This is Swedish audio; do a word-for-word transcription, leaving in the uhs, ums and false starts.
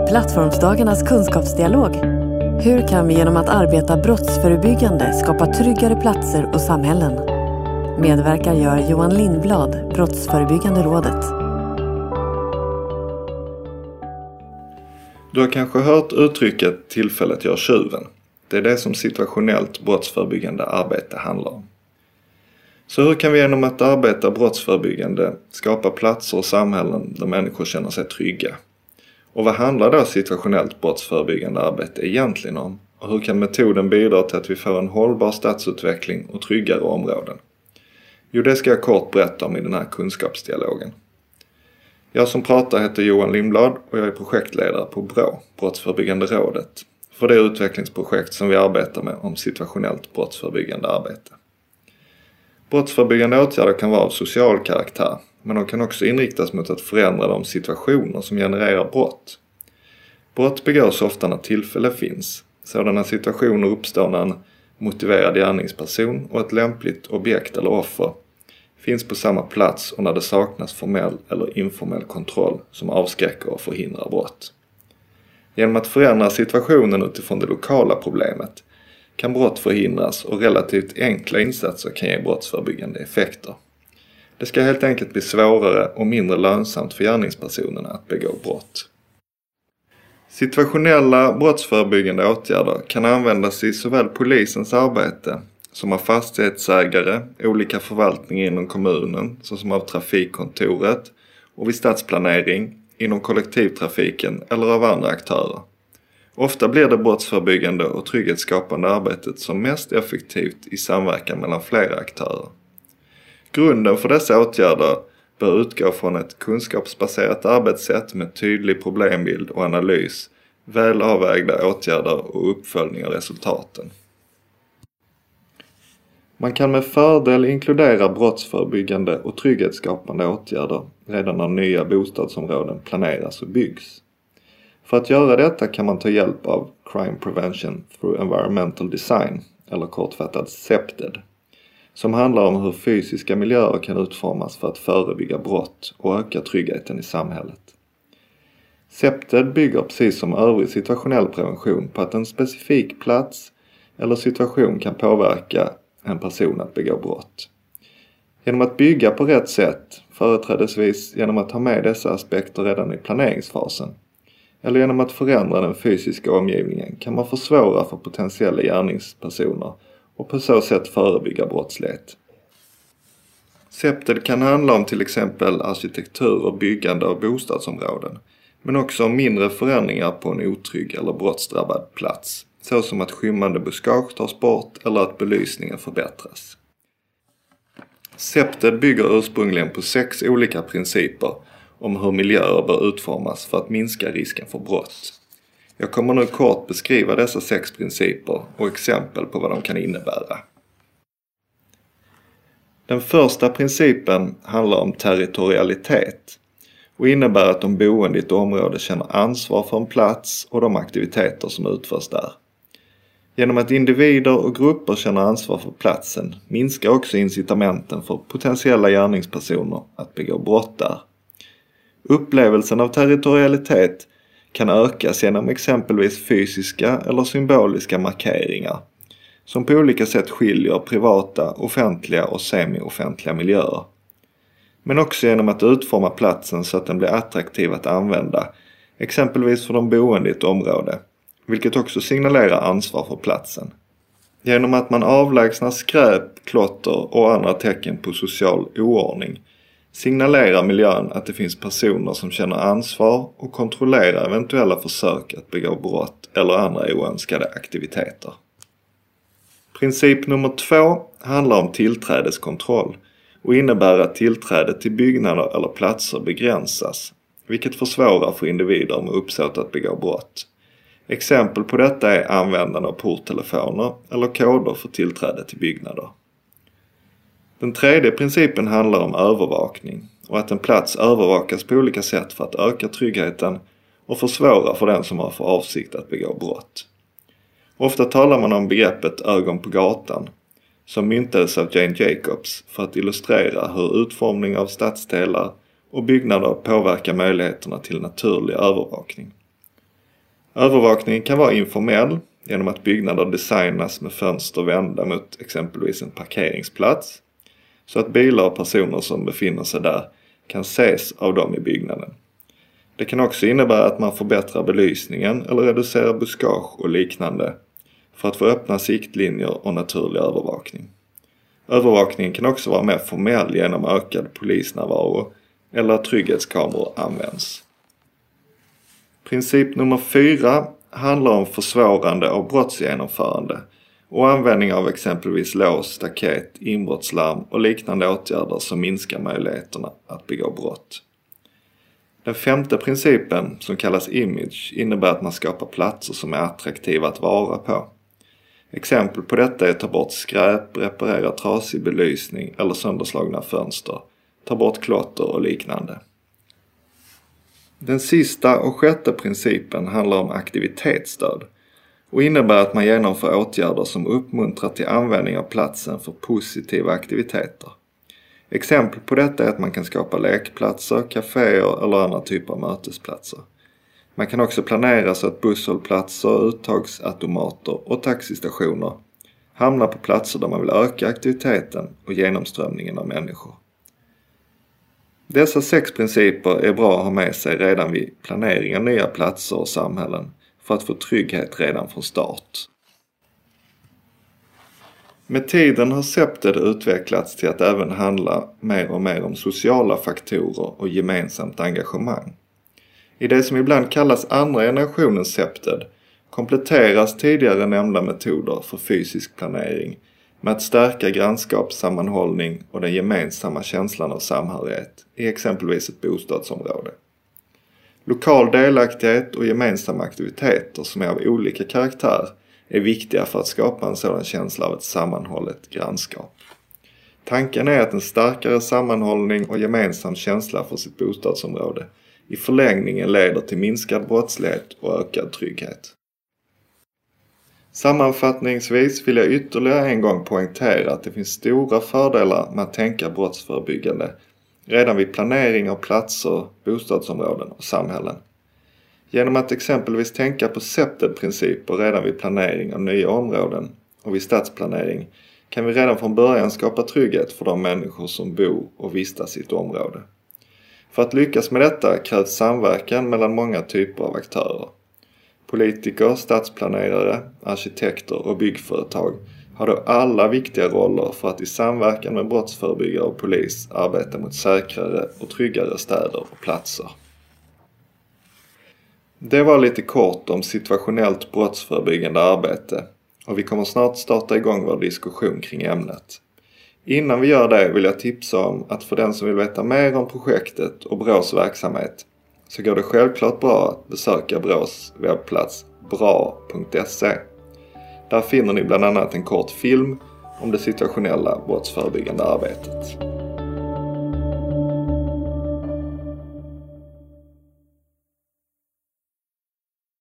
Plattformsdagarnas kunskapsdialog. Hur kan vi genom att arbeta brottsförebyggande skapa tryggare platser och samhällen? Medverkar gör Johan Lindblad, Brottsförebyggande rådet. Du har kanske hört uttrycket tillfället gör tjuven. Det är det som situationellt brottsförebyggande arbete handlar om. Så hur kan vi genom att arbeta brottsförebyggande skapa platser och samhällen där människor känner sig trygga? Och vad handlar då situationellt brottsförebyggande arbete egentligen om? Och hur kan metoden bidra till att vi får en hållbar stadsutveckling och tryggare områden? Jo, det ska jag kort berätta om i den här kunskapsdialogen. Jag som pratar heter Johan Lindblad och jag är projektledare på B R Å, Brottsförebyggande rådet, för det utvecklingsprojekt som vi arbetar med om situationellt brottsförebyggande arbete. Brottsförebyggande åtgärder kan vara av social karaktär, men de kan också inriktas mot att förändra de situationer som genererar brott. Brott begås ofta när tillfälle finns. Sådana situationer uppstår när en motiverad gärningsperson och ett lämpligt objekt eller offer finns på samma plats och när det saknas formell eller informell kontroll som avskräcker och förhindrar brott. Genom att förändra situationen utifrån det lokala problemet kan brott förhindras och relativt enkla insatser kan ge brottsförebyggande effekter. Det ska helt enkelt bli svårare och mindre lönsamt för gärningspersonerna att begå brott. Situationella brottsförebyggande åtgärder kan användas i såväl polisens arbete som av fastighetsägare, olika förvaltningar inom kommunen såsom av trafikkontoret och vid stadsplanering, inom kollektivtrafiken eller av andra aktörer. Ofta blir det brottsförebyggande och trygghetsskapande arbetet som mest effektivt i samverkan mellan flera aktörer. Grunden för dessa åtgärder bör utgå från ett kunskapsbaserat arbetssätt med tydlig problembild och analys, väl avvägda åtgärder och uppföljning av resultaten. Man kan med fördel inkludera brottsförebyggande och trygghetsskapande åtgärder redan när nya bostadsområden planeras och byggs. För att göra detta kan man ta hjälp av Crime Prevention through Environmental Design, eller kortfattat CEPTED, som handlar om hur fysiska miljöer kan utformas för att förebygga brott och öka tryggheten i samhället. CEPTED bygger precis som övrig situationell prevention på att en specifik plats eller situation kan påverka en person att begå brott. Genom att bygga på rätt sätt, företrädesvis genom att ta med dessa aspekter redan i planeringsfasen, eller genom att förändra den fysiska omgivningen kan man försvåra för potentiella gärningspersoner och på så sätt förebygga brottslighet. CEPTED kan handla om till exempel arkitektur och byggande av bostadsområden, men också om mindre förändringar på en otrygg eller brottsdrabbad plats, såsom att skymmande buskage tas bort eller att belysningen förbättras. CEPTED bygger ursprungligen på sex olika principer om hur miljöer bör utformas för att minska risken för brott. Jag kommer nu kort beskriva dessa sex principer och exempel på vad de kan innebära. Den första principen handlar om territorialitet och innebär att de boende i ett område känner ansvar för en plats och de aktiviteter som utförs där. Genom att individer och grupper känner ansvar för platsen minskar också incitamenten för potentiella gärningspersoner att begå brott där. Upplevelsen av territorialitet kan ökas genom exempelvis fysiska eller symboliska markeringar som på olika sätt skiljer privata, offentliga och semi-offentliga miljöer. Men också genom att utforma platsen så att den blir attraktiv att använda, exempelvis för de boende i ett område, vilket också signalerar ansvar för platsen. Genom att man avlägsnar skräp, klotter och andra tecken på social oordning signalerar miljön att det finns personer som känner ansvar och kontrollerar eventuella försök att begå brott eller andra oönskade aktiviteter. Princip nummer två handlar om tillträdeskontroll och innebär att tillträdet till byggnader eller platser begränsas, vilket försvårar för individer med uppsåt att begå brott. Exempel på detta är användande av porttelefoner eller koder för tillträde till byggnader. Den tredje principen handlar om övervakning och att en plats övervakas på olika sätt för att öka tryggheten och försvåra för den som har för avsikt att begå brott. Ofta talar man om begreppet ögon på gatan, som myntades av Jane Jacobs för att illustrera hur utformning av stadsdelar och byggnader påverkar möjligheterna till naturlig övervakning. Övervakningen kan vara informell genom att byggnader designas med fönster vända mot exempelvis en parkeringsplats så att bilar och personer som befinner sig där kan ses av dem i byggnaden. Det kan också innebära att man förbättrar belysningen eller reducerar buskage och liknande för att få öppna siktlinjer och naturlig övervakning. Övervakningen kan också vara mer formell genom ökad polisnärvaro eller att trygghetskameror används. Princip nummer fyra handlar om försvårande av brottsgenomförande och användning av exempelvis lås, staket, inbrottslarm och liknande åtgärder som minskar möjligheterna att begå brott. Den femte principen, som kallas image, innebär att man skapar platser som är attraktiva att vara på. Exempel på detta är att ta bort skräp, reparera trasig belysning eller sönderslagna fönster, ta bort klotter och liknande. Den sista och sjätte principen handlar om aktivitetsstöd och innebär att man genomför åtgärder som uppmuntrar till användning av platsen för positiva aktiviteter. Exempel på detta är att man kan skapa lekplatser, kaféer eller andra typer av mötesplatser. Man kan också planera så att busshållplatser, uttagsautomater och taxistationer hamnar på platser där man vill öka aktiviteten och genomströmningen av människor. Dessa sex principer är bra att ha med sig redan vid planering av nya platser och samhällen för att få trygghet redan från start. Med tiden har SEPTED utvecklats till att även handla mer och mer om sociala faktorer och gemensamt engagemang. I det som ibland kallas andra generationens SEPTED kompletteras tidigare nämnda metoder för fysisk planering med att stärka grannskapssammanhållning och den gemensamma känslan av samhörighet i exempelvis ett bostadsområde. Lokal delaktighet och gemensamma aktiviteter som är av olika karaktär är viktiga för att skapa en sådan känsla av ett sammanhållet grannskap. Tanken är att en starkare sammanhållning och gemensam känsla för sitt bostadsområde i förlängningen leder till minskad brottslighet och ökad trygghet. Sammanfattningsvis vill jag ytterligare en gång poängtera att det finns stora fördelar med att tänka brottsförebyggande redan vid planering av platser, bostadsområden och samhällen. Genom att exempelvis tänka på SEPTED-principer redan vid planering av nya områden och vid stadsplanering kan vi redan från början skapa trygghet för de människor som bor och vistas i ett område. För att lyckas med detta krävs samverkan mellan många typer av aktörer. Politiker, stadsplanerare, arkitekter och byggföretag har då alla viktiga roller för att i samverkan med brottsförebyggare och polis arbeta mot säkrare och tryggare städer och platser. Det var lite kort om situationellt brottsförebyggande arbete och vi kommer snart starta igång vår diskussion kring ämnet. Innan vi gör det vill jag tipsa om att för den som vill veta mer om projektet och Brås verksamhet så går det självklart bra att besöka Brås webbplats bra punkt se. Där finner ni bland annat en kort film om det situationella brottsförebyggande arbetet.